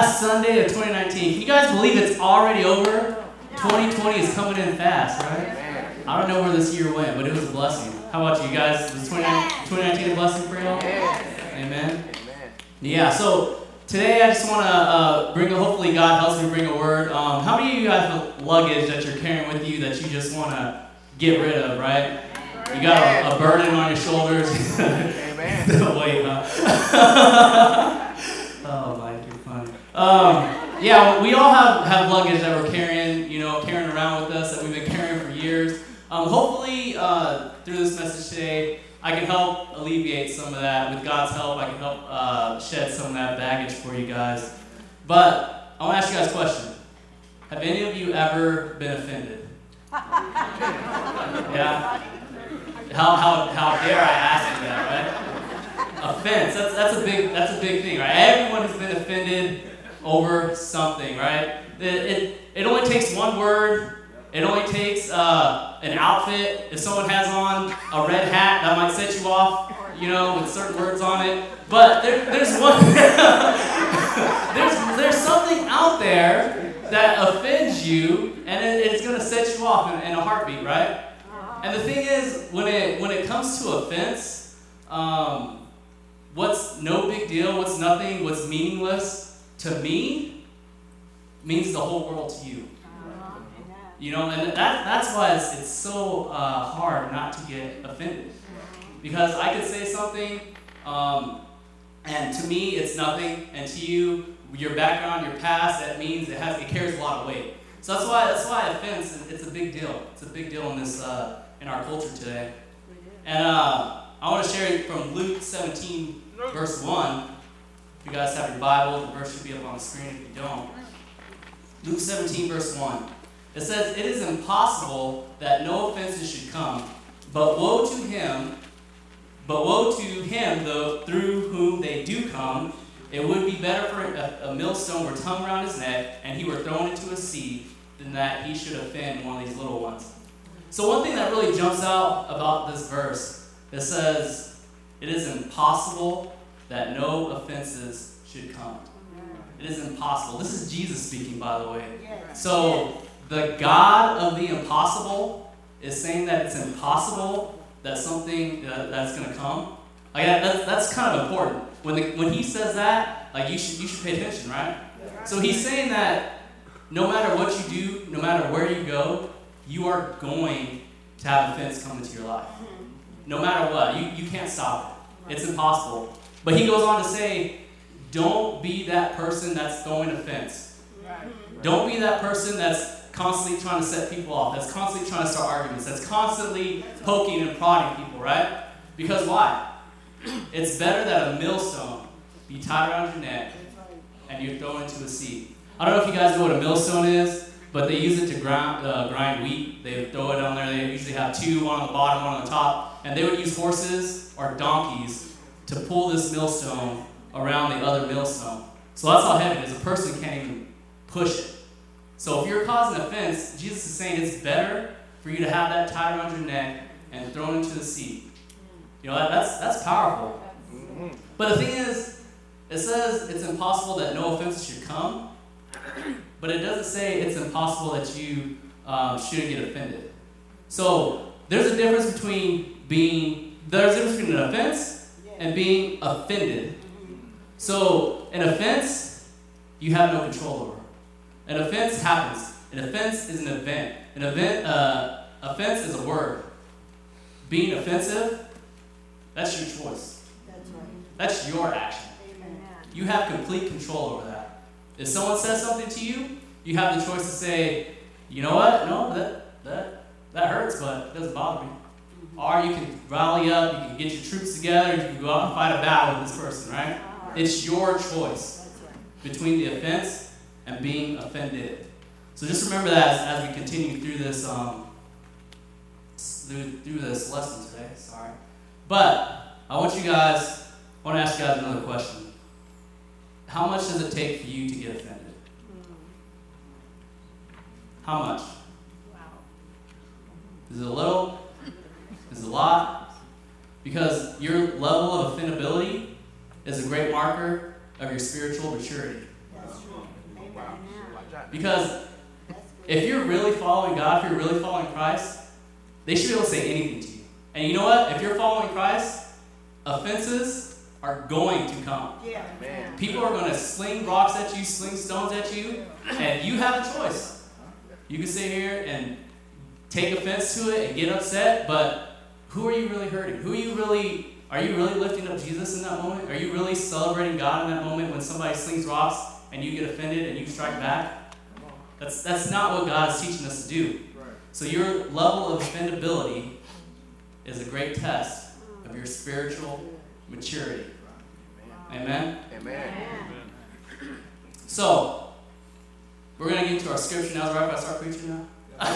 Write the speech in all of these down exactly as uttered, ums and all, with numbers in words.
last Sunday of twenty nineteen. Can you guys believe it's already over? twenty twenty is coming in fast, right? I don't know where this year went, but it was a blessing. How about you guys? Was twenty nineteen a blessing for y'all? Amen. Yeah, so today I just want to uh, bring, a, hopefully God helps me bring a word. Um, how many of you guys have luggage that you're carrying with you that you just want to get rid of, right? You got a, a burden on your shoulders. Amen. Wait, huh? Oh, Mike, you're funny. Um, yeah, we all have, have luggage that we're carrying, you know, carrying around with us that we've been carrying for years. Um, hopefully, uh, through this message today, I can help alleviate some of that. With God's help, I can help uh, shed some of that baggage for you guys. But I want to ask you guys a question. Have any of you ever been offended? Yeah? How, how, how dare I ask you that, right? Offense, that's, that's, a big, that's a big thing, right? Everyone has been offended over something, right? It, it, it only takes one word. It only takes uh, an outfit. If someone has on a red hat, that might set you off, you know, with certain words on it. But there, there's one, there's, there's something out there that offends you, and it, it's going to set you off in, in a heartbeat, right? And the thing is, when it when it comes to offense, um, what's no big deal, what's nothing, what's meaningless to me, means the whole world to you. You know, and that that's why it's, it's so uh, hard not to get offended. Because I could say something, um, and to me it's nothing, and to you, your background, your past, that means it has it carries a lot of weight. So that's why that's why offense, it's a big deal. It's a big deal in this uh, in our culture today. And uh, I want to share it from Luke seventeen, verse one. If you guys have your Bible, the verse should be up on the screen if you don't. Luke seventeen, verse one. It says, "It is impossible that no offenses should come, but woe to him, but woe to him though through whom they do come. It would be better for a, a millstone were hung around his neck, and he were thrown into a sea, than that he should offend one of these little ones." So one thing that really jumps out about this verse, it says, "It is impossible that no offenses should come." It is impossible. This is Jesus speaking, by the way. So the God of the impossible is saying that it's impossible that something that, that's going to come. Like that, that's, that's kind of important. When the, when he says that, like you should you should pay attention, right? So he's saying that no matter what you do, no matter where you go, you are going to have offense come into your life. No matter what, you, you can't stop it. It's impossible. But he goes on to say, don't be that person that's throwing offense. Don't be that person that's constantly trying to set people off, that's constantly trying to start arguments, that's constantly poking and prodding people, right? Because why? It's better that a millstone be tied around your neck and you're thrown into a sea. I don't know if you guys know what a millstone is, but they use it to grind, uh, grind wheat. They would throw it on there. They usually have two, one on the bottom, one on the top. And they would use horses or donkeys to pull this millstone around the other millstone. So that's how heavy it is. A person can't even push it. So if you're causing offense, Jesus is saying it's better for you to have that tied around your neck and thrown into the sea. You know, that, that's that's powerful. But the thing is, it says it's impossible that no offenses should come, but it doesn't say it's impossible that you um, shouldn't get offended. So there's a difference between being, there's a difference between an offense and being offended. So an offense, you have no control over. An offense happens. An offense is an event. An event, uh, offense is a word. Being offensive, that's your choice. That's right. That's your action. Amen. You have complete control over that. If someone says something to you, you have the choice to say, you know what? No, that that that hurts, but it doesn't bother me. Mm-hmm. Or you can rally up, you can get your troops together, you can go out and fight a battle with this person, right? Uh-huh. It's your choice between the offense and being offended. So just remember that as, as we continue through this um, through, through this lesson today. Sorry. But I want you guys, I want to ask you guys another question. How much does it take for you to get offended? How much? Wow. Is it a little? Is it a lot? Because your level of offendability is a great marker of your spiritual maturity. Because if you're really following God, if you're really following Christ, they should be able to say anything to you. And you know what? If you're following Christ, offenses are going to come. Yeah. People are going to sling rocks at you, sling stones at you, and you have a choice. You can sit here and take offense to it and get upset, but who are you really hurting? Who are you really, are you really lifting up Jesus in that moment? Are you really celebrating God in that moment when somebody slings rocks and you get offended and you strike back? That's, that's not what God is teaching us to do. So your level of offendability is a great test of your spiritual maturity. Amen? Amen. So, we're going to get into our scripture now. Is it right if I start preaching now?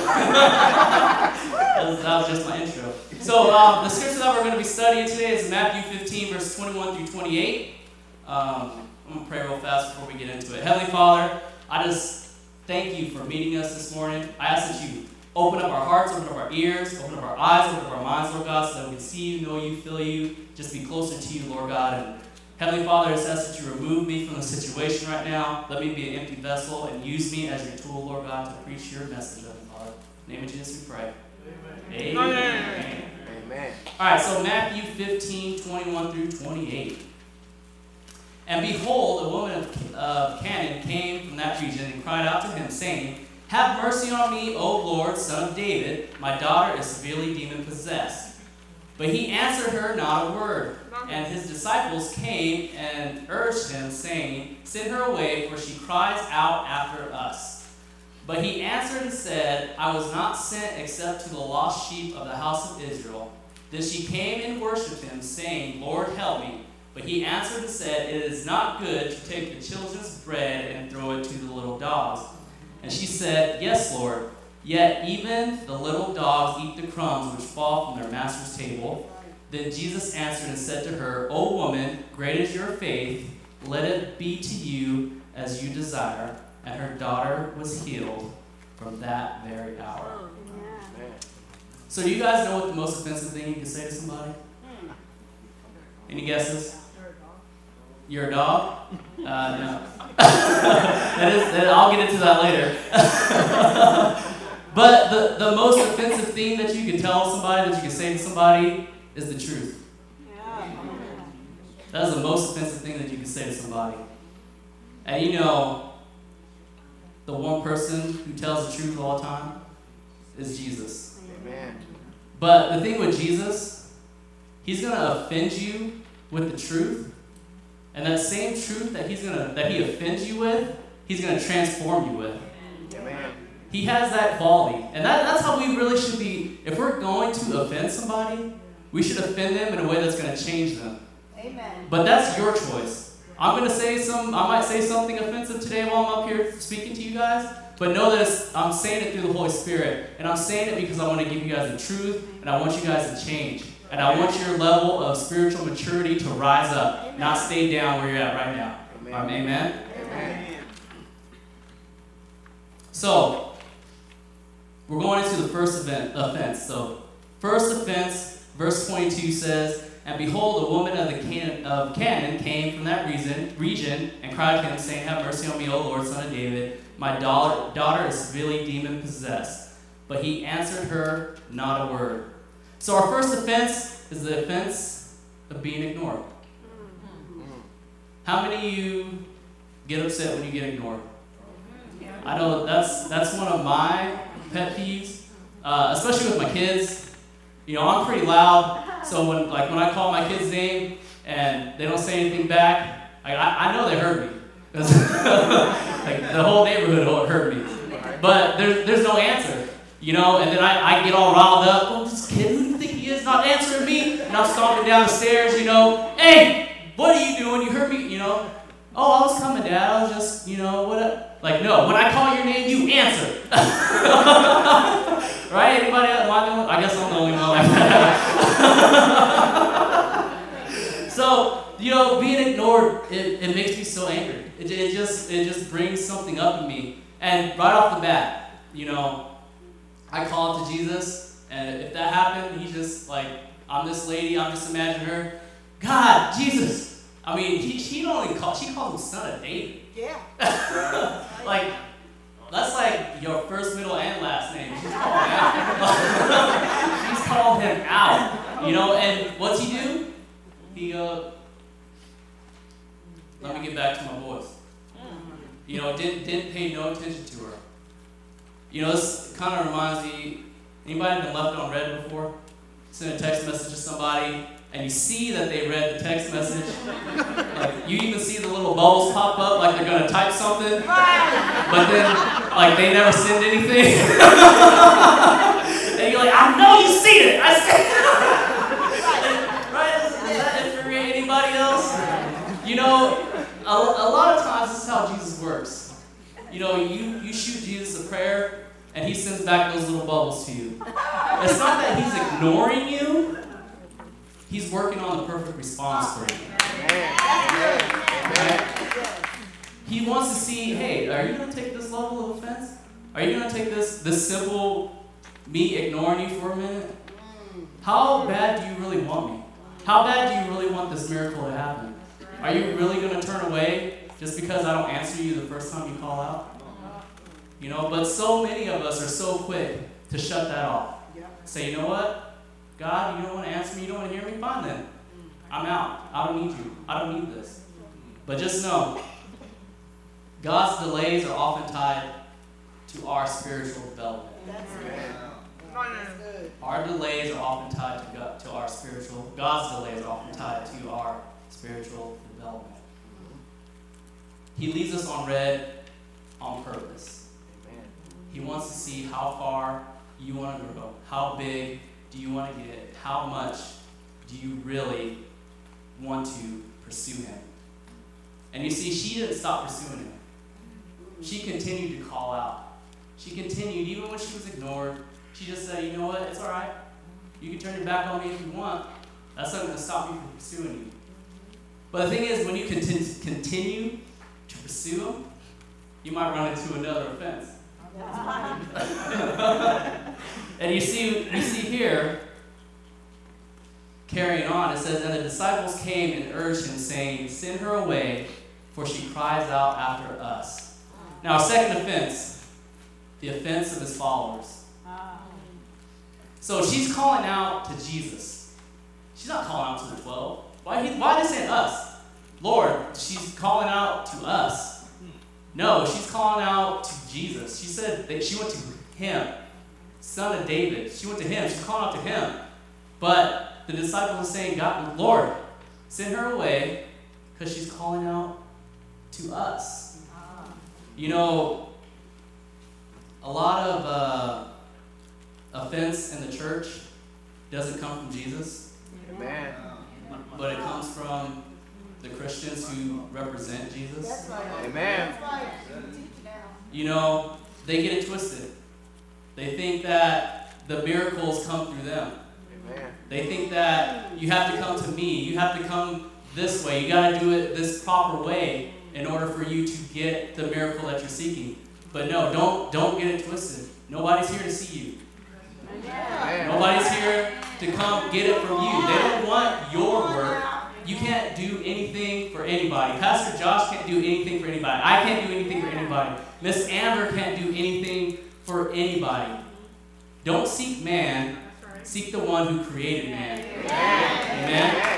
that, was, that was just my intro. So, um, the scripture that we're going to be studying today is Matthew fifteen, verse twenty-one through twenty-eight. Um, I'm going to pray real fast before we get into it. Heavenly Father, I just thank you for meeting us this morning. I ask that you open up our hearts, open up our ears, open up our eyes, open up our minds, Lord God, so that we can see you, know you, feel you, just be closer to you, Lord God. And Heavenly Father, I just ask that you remove me from the situation right now. Let me be an empty vessel and use me as your tool, Lord God, to preach your message, Heavenly Father. In the name of Jesus we pray. Amen. Amen. Amen. Amen. All right, so Matthew fifteen, twenty-one through twenty-eight. And behold, a woman of uh, Canaan came from that region and cried out to him, saying, Have mercy on me, O Lord, son of David. My daughter is severely demon-possessed. But he answered her not a word. And his disciples came and urged him, saying, Send her away, for she cries out after us. But he answered and said, I was not sent except to the lost sheep of the house of Israel. Then she came and worshipped him, saying, Lord, help me. But he answered and said, It is not good to take the children's bread and throw it to the little dogs. And she said, Yes, Lord. Yet even the little dogs eat the crumbs which fall from their master's table. Then Jesus answered and said to her, O woman, great is your faith. Let it be to you as you desire. And her daughter was healed from that very hour. Amen. So do you guys know what the most offensive thing you can say to somebody? Any guesses? You're a dog? Uh, no. that is, that, I'll get into that later. But the, the most offensive thing that you can tell somebody, that you can say to somebody, is the truth. That is the most offensive thing that you can say to somebody. And you know, the one person who tells the truth all the time is Jesus. Amen. But the thing with Jesus, he's going to offend you with the truth. And that same truth that he's gonna that he offends you with, he's going to transform you with. Amen. He has that quality. And that, that's how we really should be. If we're going to offend somebody, we should offend them in a way that's going to change them. Amen. But that's your choice. I'm going to say some, I might say something offensive today while I'm up here speaking to you guys, but know that it's, I'm saying it through the Holy Spirit. And I'm saying it because I want to give you guys the truth, and I want you guys to change. And I want your level of spiritual maturity to rise up, Amen. Not stay down where you're at right now. Amen. Um, amen? Amen. So, we're going into the first event, offense. So, first offense, verse twenty-two says, And behold, a woman of the Can- of Canaan came from that region, region and cried to him, saying, Have mercy on me, O Lord, son of David. My daughter, daughter is severely demon-possessed. But he answered her not a word. So our first offense is the offense of being ignored. How many of you get upset when you get ignored? I know that's that's one of my pet peeves, uh, especially with my kids. You know, I'm pretty loud, so when like when I call my kid's name and they don't say anything back, I I, I know they heard me. Like the whole neighborhood heard me, but there's there's no answer. You know, and then I, I get all riled up. Oh, this kid, who do you think he is, not answering me? And I'm stomping down the stairs, you know. Hey, what are you doing? You heard me, you know. Oh, I was coming, Dad. I was just, you know, what? Like, no, when I call your name, you answer. Right? Anybody else? Am I the only? I guess I'm the only one like that. So, you know, being ignored, it, it makes me so angry. It, it just it just brings something up in me. And right off the bat, you know, I call it to Jesus, and if that happened, he just, like, I'm this lady, I'm just imagining her. God, Jesus. I mean, he, she only called, she called him son of David. Yeah. You know, didn't didn't pay no attention to her. You know, this kind of reminds me, anybody been left on read before? Send a text message to somebody, and you see that they read the text message. Like, you even see the little bubbles pop up like they're going to type something. But then, like, they never send anything. And you're like, I know you seen it. I see it. Right? Does that infuriate anybody else? You know, a, a lot of times this is how Jesus works. You know, you, you shoot Jesus a prayer, and he sends back those little bubbles to you. It's not that he's ignoring you. He's working on the perfect response for you. Right? He wants to see, hey, are you going to take this level of offense? Are you going to take this, this simple me ignoring you for a minute? How bad do you really want me? How bad do you really want this miracle to happen? Are you really going to turn away just because I don't answer you the first time you call out? You know, but so many of us are so quick to shut that off. Say, you know what? God, you don't want to answer me, you don't want to hear me? Fine then. I'm out. I don't need you. I don't need this. But just know, God's delays are often tied to our spiritual development. That's good. Our delays are often tied to God, to our spiritual, God's delays are often tied to our spiritual development. He leaves us on red on purpose. He wants to see how far you want to grow. How big do you want to get? How much do you really want to pursue him? And you see, she didn't stop pursuing him. She continued to call out. She continued, even when she was ignored. She just said, you know what? It's all right. You can turn your back on me if you want. That's not going to stop me from pursuing you. But the thing is, when you continue, continue to pursue him, you might run into another offense. And you see, you see here, carrying on, it says, and the disciples came and urged him, saying, send her away, for she cries out after us. Now, second offense, the offense of his followers. So she's calling out to Jesus. She's not calling out to the twelve. Why, why are they saying us? Lord, she's calling out to us. No, she's calling out to Jesus. She said that she went to him, son of David. She went to him. She's calling out to him. But the disciples are saying, God, Lord, send her away because she's calling out to us. You know, a lot of uh, offense in the church doesn't come from Jesus. Amen. But it comes from the Christians who represent Jesus. That's right. Amen. You know, they get it twisted. They think that the miracles come through them. Amen. They think that you have to come to me. You have to come this way. You got to do it this proper way in order for you to get the miracle that you're seeking. But no, don't don't get it twisted. Nobody's here to see you. Amen. Nobody's here to come get it from you. They don't want your work. You can't do anything for anybody. Pastor Josh can't do anything for anybody. I can't do anything for anybody. Miss Amber can't do anything for anybody. Don't seek man. Seek the one who created man. Amen?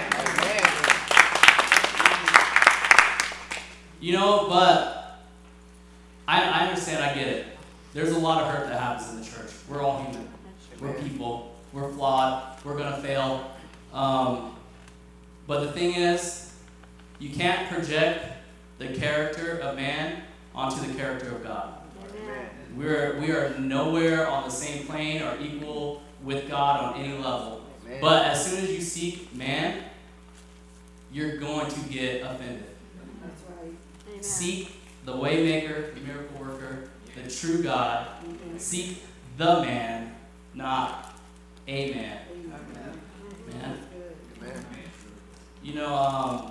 You know, but I, I understand, I get it. There's a lot of hurt that happens in the church. We're all human. We're people. We're flawed. We're going to fail. Um, but the thing is, you can't project the character of man onto the character of God. We're, we are nowhere on the same plane or equal with God on any level. Amen. But as soon as you seek man, you're going to get offended. That's right. Amen. Seek the waymaker, the miracle worker, the true God. Amen. Seek the man, not a man. Amen. Man. Amen. You know, um,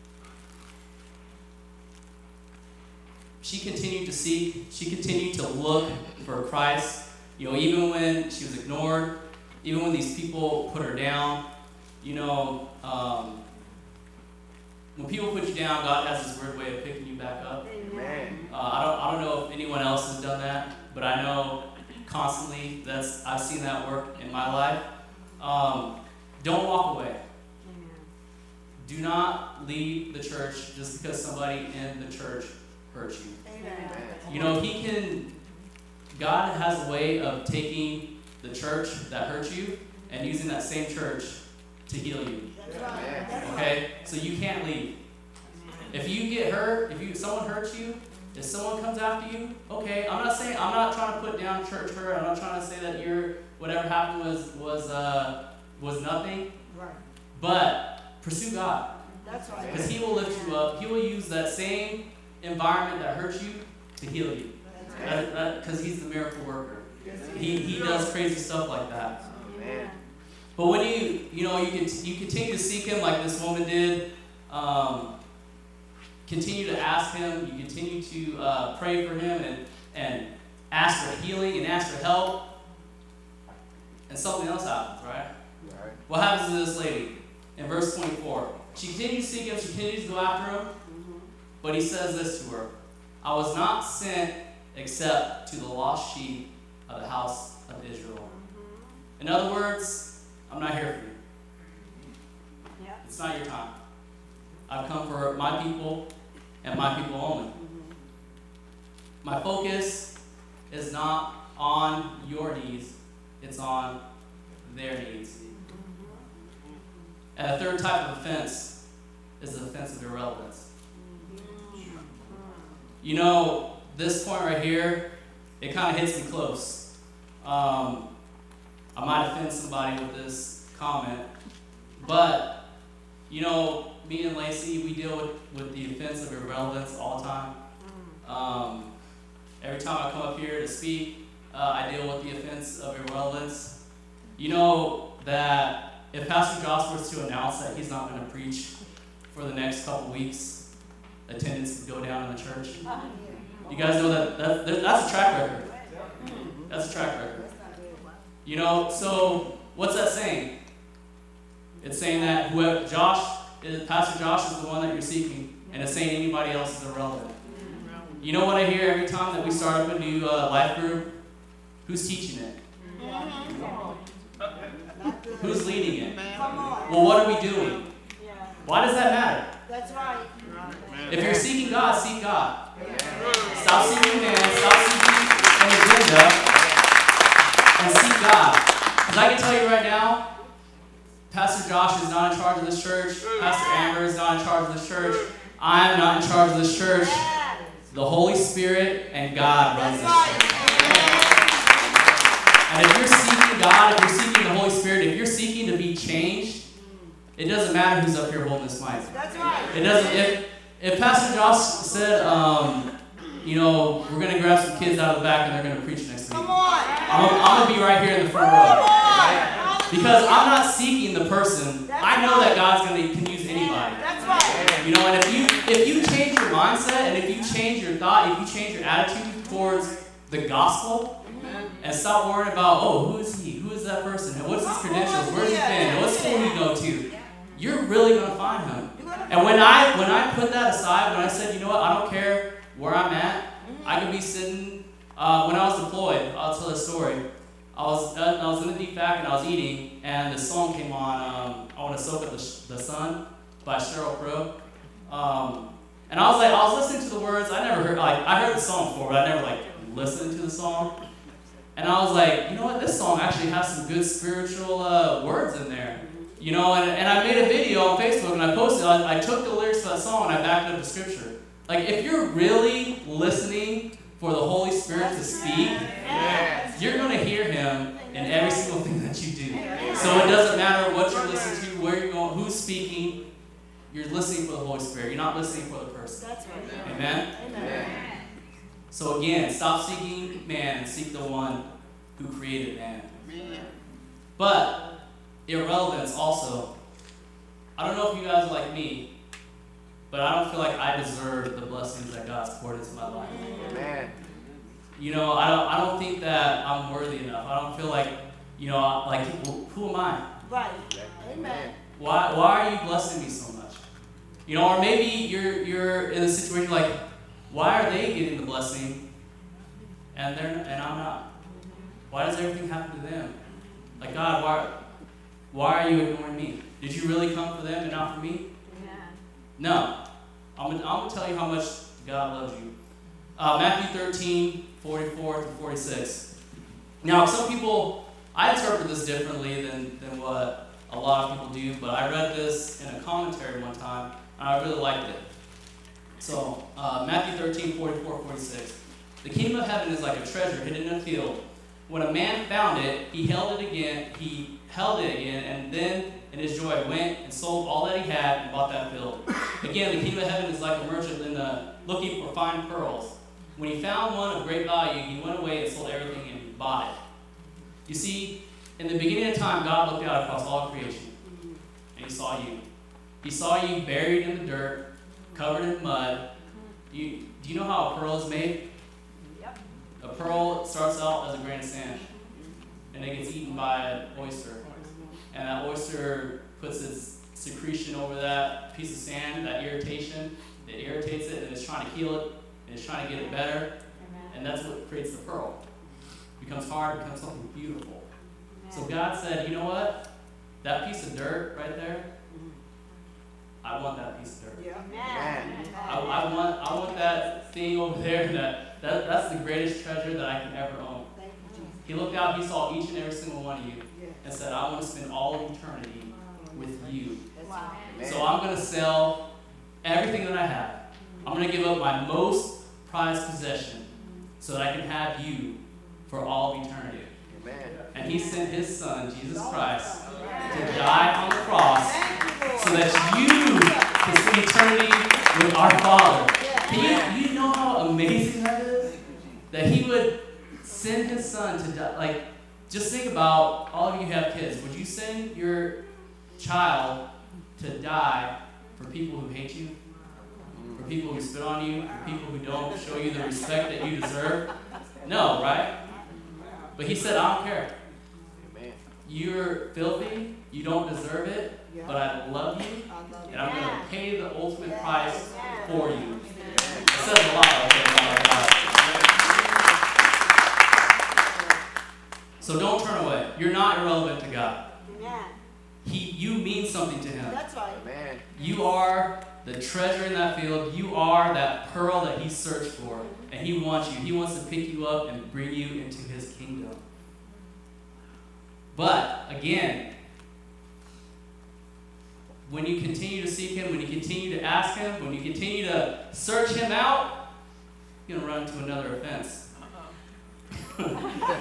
she continued to seek. She continued to look for Christ. You know, even when she was ignored, even when these people put her down, you know, um, when people put you down, God has this weird way of picking you back up. Amen. Uh, I don't, I don't know if anyone else has done that, but I know constantly that's I've seen that work in my life. Um, don't walk away. Do not leave the church just because somebody in the church hurt you. Amen. You know, he can, God has a way of taking the church that hurt you and using that same church to heal you. Okay? So you can't leave. If you get hurt, if you someone hurts you, if someone comes after you, okay, I'm not saying, I'm not trying to put down church hurt. I'm not trying to say that your, whatever happened was, was, uh, was nothing. Right. But pursue God. That's right. Because he will lift you up. He will use that same environment that hurts you to heal you. Because he's the miracle worker. He, he does crazy stuff like that. Amen. But when you, you know, you, can, you continue to seek him like this woman did, um, continue to ask him, you continue to uh, pray for him and, and ask for healing and ask for help, and something else happens, right? Right. What happens to this lady? In verse twenty-four, she continues to seek him, she continues to go after him, but he says this to her, I was not sent except to the lost sheep of the house of Israel. In other words, I'm not here for you. Yeah. It's not your time. I've come for my people and my people only. My focus is not on your needs, it's on their needs. And the third type of offense is the offense of irrelevance. You know, this point right here, it kind of hits me close. Um, I might offend somebody with this comment, but, you know, me and Lacey, we deal with, with the offense of irrelevance all the time. Um, every time I come up here to speak, uh, I deal with the offense of irrelevance. You know that if Pastor Josh was to announce that he's not going to preach for the next couple weeks, attendance would go down in the church. You guys know that, that that's a track record. That's a track record. You know, so what's that saying? It's saying that whoever Josh, is, Pastor Josh is the one that you're seeking, and it's saying anybody else is irrelevant. You know what I hear every time that we start up a new uh, life group? Who's teaching it? Who's leading it? Well, what are we doing? Why does that matter? That's right. If you're seeking God, seek God. Stop seeking man, stop seeking an agenda, and seek God. Because I can tell you right now, Pastor Josh is not in charge of this church. Pastor Amber is not in charge of this church. I am not in charge of this church. The Holy Spirit and God runs this church. And if you're seeking God, if you're seeking the Holy Spirit, if you're seeking to be changed, it doesn't matter who's up here holding this mic. That's right. It doesn't. If, if Pastor Josh said, um, you know, we're going to grab some kids out of the back and they're going to preach next week, Come on. I'm, I'm going to be right here in the front row. Right? Because I'm not seeking the person. That's I know right. that God's going to can use anybody. That's right. You know, and if you if you change your mindset and if you change your thought, if you change your attitude towards the gospel, and stop worrying about, oh, who is he? Who is that person? And what's his credentials? Where's he been? And what school did he go to? You're really going to find him. And when I when I put that aside, when I said, you know what, I don't care where I'm at, I could be sitting, uh, when I was deployed, I'll tell a story. I was uh, I was in the deep back and I was eating, and the song came on, um, I Want to Soak Up the, the Sun by Sheryl Crow. Um, and I was like, I was listening to the words. I never heard, like, I heard the song before, but I never, like, listened to the song. And I was like, you know what, this song actually has some good spiritual uh, words in there. You know, and, and I made a video on Facebook and I posted, I, I took the lyrics for that song and I backed it up to scripture. Like, if you're really listening for the Holy Spirit to speak, Yes. you're going to hear him in every single thing that you do. So it doesn't matter what you're listening to, where you're going, who's speaking, you're listening for the Holy Spirit. You're not listening for the person. That's right. Amen? Amen. So again, stop seeking man and seek the one who created man. But irrelevance also. I don't know if you guys are like me, but I don't feel like I deserve the blessings that God's poured into my life. Amen. You know, I don't. I don't think that I'm worthy enough. I don't feel like, you know, like who, who am I? Right. Amen. Why? Why are you blessing me so much? You know, or maybe you're you're in a situation like, why are they getting the blessing, and they're and I'm not? Why does everything happen to them? Like, God, why? Why are you ignoring me? Did you really come for them and not for me? Yeah. No. I'm gonna, I'm gonna tell you how much God loves you. Uh, Matthew thirteen, forty-four through forty-six. Now, some people, I interpret this differently than, than what a lot of people do, but I read this in a commentary one time, and I really liked it. So, uh, Matthew thirteen, forty-four, forty-six. The kingdom of heaven is like a treasure hidden in a field. When a man found it, he held it again, he held it again, and then in his joy went and sold all that he had and bought that field. Again, the kingdom of heaven is like a merchant in the, looking for fine pearls. When he found one of great value, he went away and sold everything and he bought it. You see, in the beginning of time, God looked out across all creation, and he saw you. He saw you buried in the dirt, covered in mud. You, do you know how a pearl is made? Yep. A pearl starts out as a grain of sand, and it gets eaten by an oyster. And that oyster puts its secretion over that piece of sand, that irritation. It irritates it, and it's trying to heal it, and it's trying to get it better. And that's what creates the pearl. It becomes hard, it becomes something beautiful. So God said, you know what? That piece of dirt right there, I want that piece of dirt. Amen. I, I want I want that thing over there. That, that That's the greatest treasure that I can ever own. He looked out, he saw each and every single one of you, and said, I want to spend all of eternity with you. Wow. So I'm going to sell everything that I have. I'm going to give up my most prized possession so that I can have you for all of eternity. Amen. And he sent his son, Jesus Christ, to die on the cross so that you can spend eternity with our Father. Can you, you know how amazing that is? That he would send his son to die. Like, just think about, all of you who have kids. Would you send your child to die for people who hate you? For people who spit on you? For people who don't show you the respect that you deserve? No, right? But he said, I don't care. Amen. You're filthy. You don't deserve it. But I love you. And I'm going to pay the ultimate price for you. It says a lot right there about God. So don't turn away. You're not irrelevant to God. He, you mean something to him. That's right. Amen. You are the treasure in that field. You are that pearl that he searched for. And he wants you. He wants to pick you up and bring you into his kingdom. But, again, when you continue to seek him, when you continue to ask him, when you continue to search him out, you're going to run into another offense. and,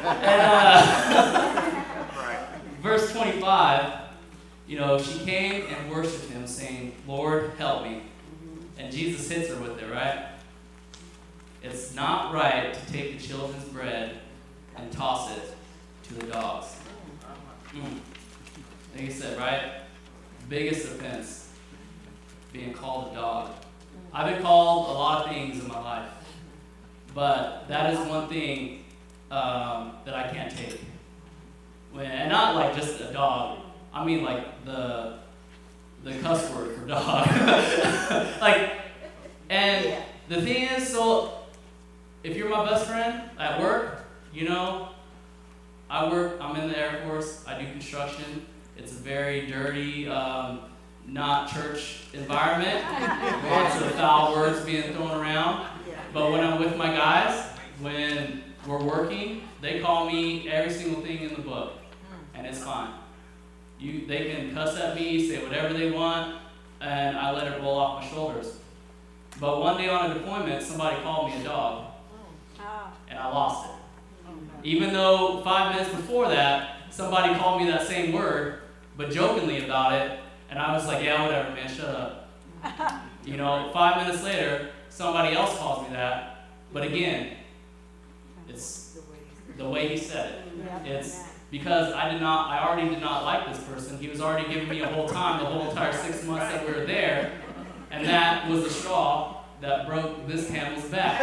uh, Right. verse twenty-five, you know, she came and worshiped him, saying, Lord, help me. And Jesus hits her with it, right? It's not right to take the children's bread and toss it to the dogs. Mm. Like you said, right? Biggest offense, being called a dog. I've been called a lot of things in my life, but that is one thing um, that I can't take. When, and not like just a dog. I mean like the the cuss word for dog. like, and the thing is, so if you're my best friend at work, you know, I work. I'm in the Air Force. I do construction. It's a very dirty, um, not church environment. Lots of foul words being thrown around. But when I'm with my guys, when we're working, they call me every single thing in the book, and it's fine. You, they can cuss at me, say whatever they want, and I let it roll off my shoulders. But one day on a deployment, somebody called me a dog, and I lost it. Even though five minutes before that, somebody called me that same word, but jokingly about it, and I was like, yeah, whatever, man, shut up. You know, five minutes later, somebody else calls me that, but again, it's the way he said it. It's because I did not, I already did not like this person. He was already giving me a whole time, the whole entire six months that we were there, and that was the straw that broke this camel's back.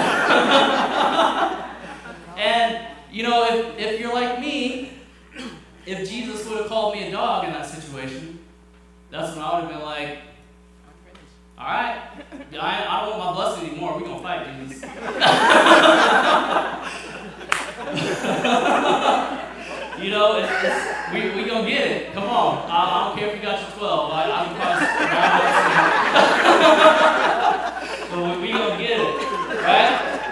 And, you know, if, if you're like me, if Jesus would have called me a dog in that situation, that's when I would have been like, all right, I, I don't want my blessing anymore. We're going to fight, Jesus. You know, it's, it's, we we going to get it. Come on. I, I don't care if you got your twelve. I, I'm crossing. But we, we going to get it, right?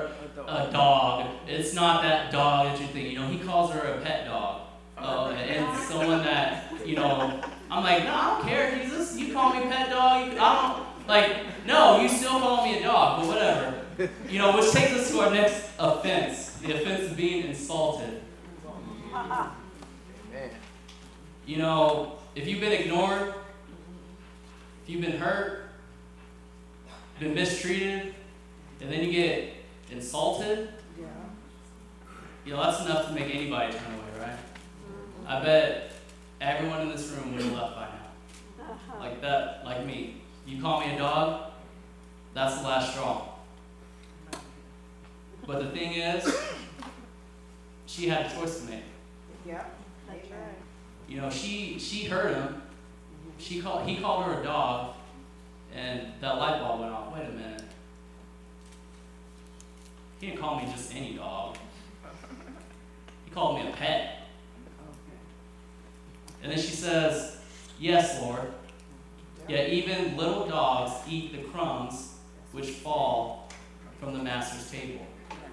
a dog. It's not that dog that you think. You know, he calls her a pet dog. Uh, and someone that, you know, I'm like, no, I don't care, Jesus. You call me pet dog. You, I don't, like, no, you still call me a dog, but whatever. You know, which takes us to our next offense. The offense of being insulted. You know, if you've been ignored, if you've been hurt, been mistreated, and then you get insulted, you know, that's enough to make anybody turn away, right? I bet everyone in this room would have left by now. Like that, like me. You call me a dog, that's the last straw. But the thing is, she had a choice to make. Yeah, that's right. You know, she she hurt him. She called he called her a dog, and that light bulb went off. Wait a minute. He didn't call me just any dog. He called me a pet. And then she says, yes, Lord. Yet even little dogs eat the crumbs which fall from the master's table.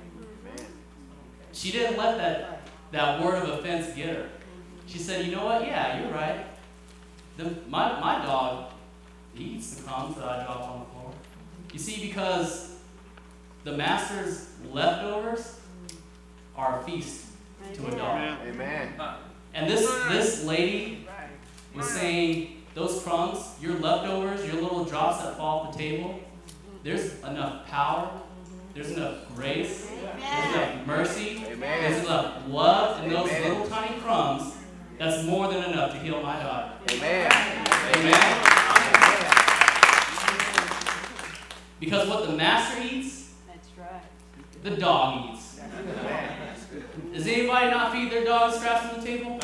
She didn't let that, that word of offense get her. She said, you know what? Yeah, you're right. The, my, my dog, he eats the crumbs that I drop on the floor. You see, because the master's leftovers are a feast to a dog. Amen. And this, this lady was saying, those crumbs, your leftovers, your little drops that fall off the table, there's enough power, there's enough grace, there's enough mercy, there's enough love in those little tiny crumbs that's more than enough to heal my daughter. Amen. Amen. Because what the master eats, That's right. the dog eats. Does anybody not feed their dog scraps from the table?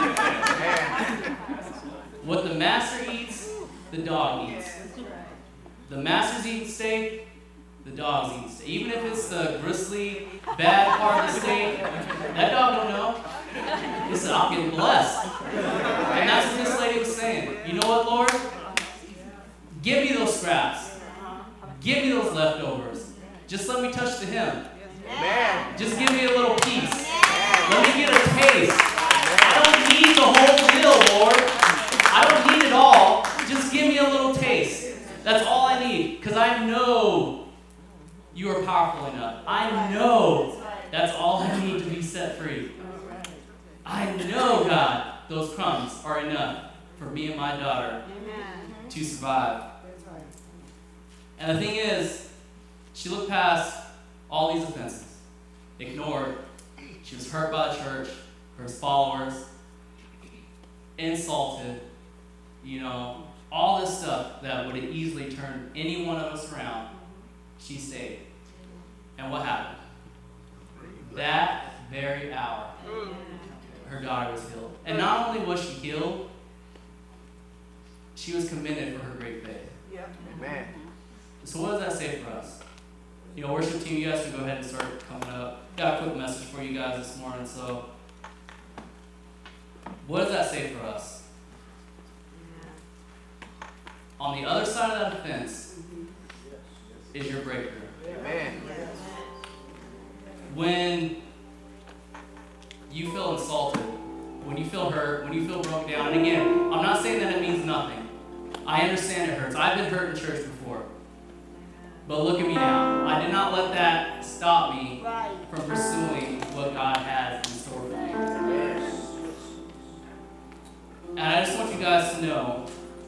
What the master eats, the dog eats. The master's eating steak, the dog's eating steak. Even if it's the gristly, bad part of the steak, that dog don't know. He said, I'm getting blessed. And that's what this lady was saying. You know what, Lord? Give me those scraps. Give me those leftovers. Just let me touch the hem. Amen. Just give me a little piece. Let me get a taste. I don't need the whole meal, Lord. I don't need it all. Just give me a little taste. That's all I need. Because I know you are powerful enough. I know that's all I need to be set free. I know, God, those crumbs are enough for me and my daughter to survive. And the thing is, she looked past all these offenses, ignored. She was hurt by the church, her followers, insulted, you know, all this stuff that would have easily turned any one of us around. She stayed. And what happened? That very hour, her daughter was healed. And not only was she healed, she was commended for her great faith. Amen. So what does that say for us? You know, worship team, you guys can go ahead and start coming up. Got a quick message for you guys this morning. So, what does that say for us? On the other side of that fence is your breakthrough. Amen. When you feel insulted, when you feel hurt, when you feel broken down, and again, I'm not saying that it means nothing. I understand it hurts. I've been hurt in church before. But look at me now. I did not let that stop me from pursuing what God has in store for me. And I just want you guys to know,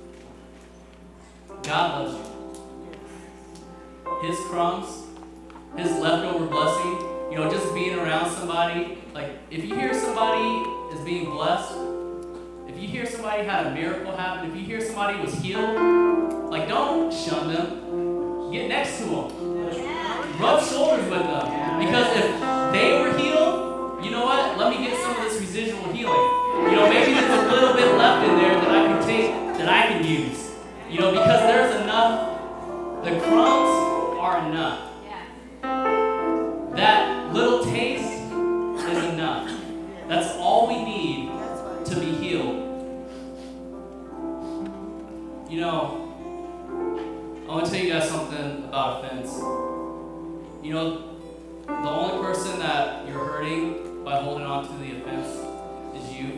God loves you. His crumbs, His leftover blessing, you know, just being around somebody, like if you hear somebody is being blessed, if you hear somebody had a miracle happen, if you hear somebody was healed, like don't shun them. Get next to them. Rub shoulders with them. Because if they were healed, you know what? Let me get some of this residual healing. You know, maybe there's a little bit left in there that I can take, that I can use. You know, because there's enough. The crumbs are enough. That little taste is enough. That's all we need to be healed. You know, I want to tell you guys something about offense. You know, The only person that you're hurting by holding on to the offense is you.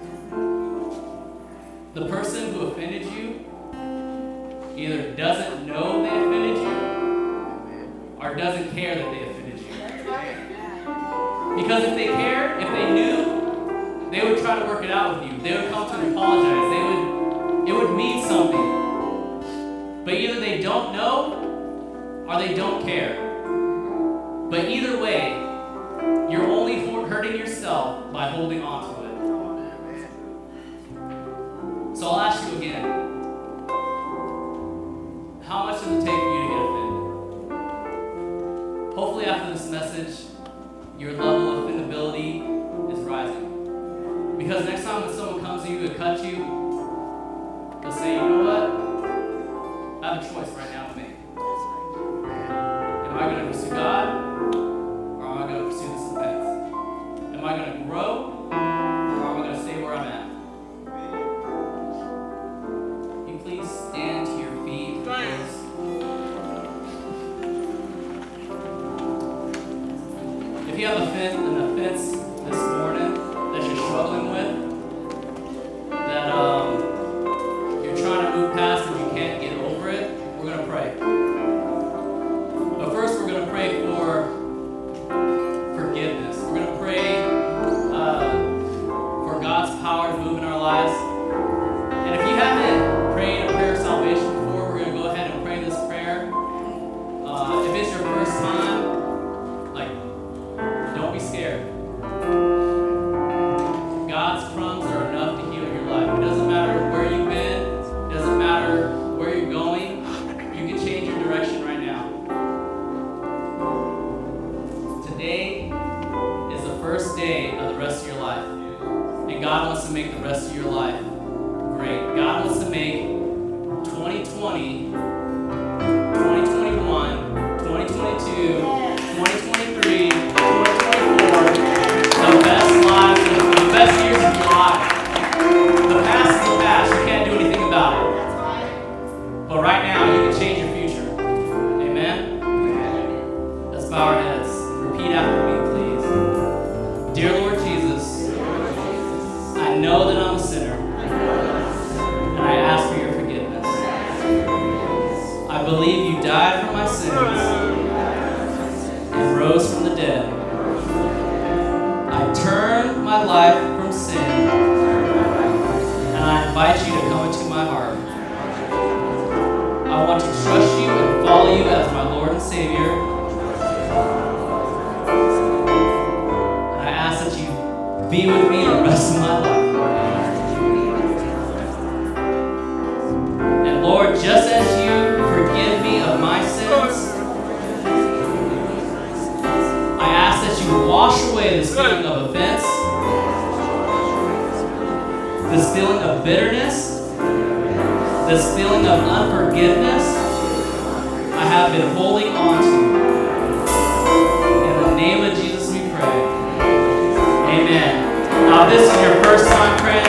The person who offended you either doesn't know they offended you or doesn't care that they offended you. Because if they cared, if they knew, they would try to work it out with you. They would come to and apologize. They would, it would mean something. But either they don't know or they don't care. But either way, you're only hurting yourself by holding on to it. So I'll ask you again. How much does it take for you to get offended? Hopefully after this message, your level of offendability is rising. Because next time when someone comes to you to cut you, they'll say, you know what? I have a choice right now to make. Am I going to pursue God? Or am I going to pursue this offense? Am I going to grow? Or am I going to stay where I'm at? Can you please stand to your feet? If you have offense, an offense this morning that you're struggling with, that um, you're trying to move past and you can't get over it, we're going to pray. But first, we're going to pray for forgiveness. We're going to pray uh, for God's power to move in our lives. And if you haven't prayed a prayer of salvation before, we're going to go ahead and pray this prayer. Uh, if it's your first time, like, don't be scared. God's crumbs are enough to heal your life. It doesn't matter where you've been. It doesn't matter where you're going. You can change your direction right now. Today is the first day of the rest of your life. And God wants to make the rest of your life great. God wants to make twenty twenty, twenty twenty-one, twenty twenty-two, twenty twenty-three, twenty twenty-four, the best lives, the best years of your life. The past is the past. You can't do anything about it. But right now, you can change your future. Amen? Let's bow our heads. Repeat after me, please. Dear Lord Jesus, I know that I'm a sinner, and I ask for your forgiveness. I believe you died for my sins and rose from the dead. I turn my life from sin, and I invite you to come into my heart. I want to trust you and follow you as my Lord and Savior. And I ask that you be with me the rest of my life. And Lord, just as you forgive me of my sins, I ask that you wash away this feeling of offense, this feeling of bitterness, this feeling of unforgiveness I have been holding on to. In the name of Jesus we pray. Amen. Now, if this is your first time praying